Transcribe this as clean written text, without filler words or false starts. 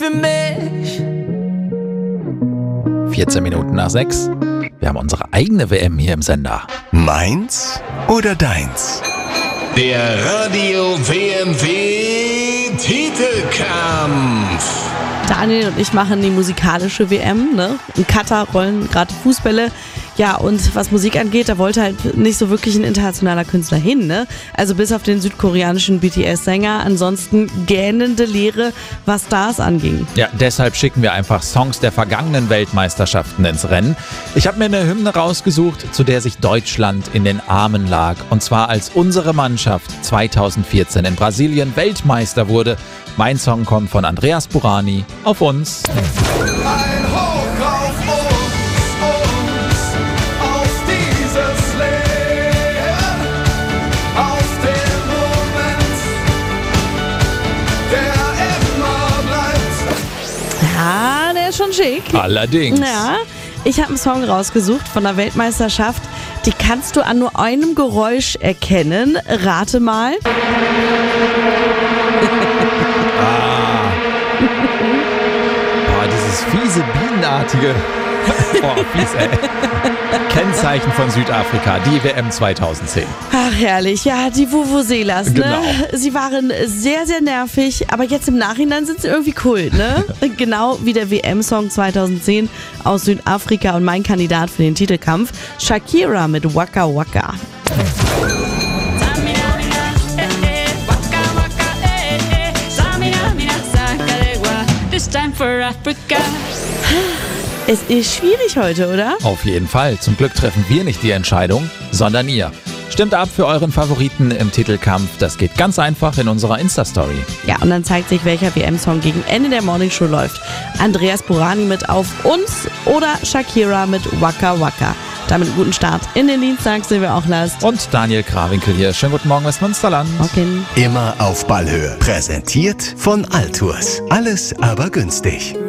für mich. 14 Minuten nach 6. Wir haben unsere eigene WM hier im Sender. Meins oder deins? Der Radio WMW Titelkampf. Daniel und ich machen die musikalische WM, ne? In Katar rollen gerade Fußbälle. Ja, und was Musik angeht, da wollte halt nicht so wirklich ein internationaler Künstler hin, ne? Also bis auf den südkoreanischen BTS-Sänger, ansonsten gähnende Leere, was Stars anging. Ja, deshalb schicken wir einfach Songs der vergangenen Weltmeisterschaften ins Rennen. Ich habe mir eine Hymne rausgesucht, zu der sich Deutschland in den Armen lag. Und zwar als unsere Mannschaft 2014 in Brasilien Weltmeister wurde. Mein Song kommt von Andreas Burani. Auf uns. Ein Hoch auf uns, auf dieses Leben, auf den Moment, der immer bleibt. Ja, der ist schon schick. Allerdings. Ja, ich habe einen Song rausgesucht von der Weltmeisterschaft. Die kannst du an nur einem Geräusch erkennen. Rate mal. Boah, dieses fiese, bienenartige. Boah, fies, ey. Kennzeichen von Südafrika, die WM 2010. Ach, herrlich. Ja, die Vuvuzelas, ne? Genau. Sie waren sehr, sehr nervig, aber jetzt im Nachhinein sind sie irgendwie cool, ne? Genau wie der WM-Song 2010 aus Südafrika und mein Kandidat für den Titelkampf, Shakira mit Waka Waka. Time for Africa. Es ist schwierig heute, oder? Auf jeden Fall. Zum Glück treffen wir nicht die Entscheidung, sondern ihr. Stimmt ab für euren Favoriten im Titelkampf. Das geht ganz einfach in unserer Insta-Story. Ja, und dann zeigt sich, welcher WM-Song gegen Ende der Morningshow läuft. Andreas Burani mit Auf uns oder Shakira mit Waka Waka. Damit einen guten Start in den Dienstag, Silvia Ochlast. Und Daniel Krawinkel hier. Schönen guten Morgen, Westmünsterland. Okay. Immer auf Ballhöhe. Präsentiert von Altours. Alles aber günstig.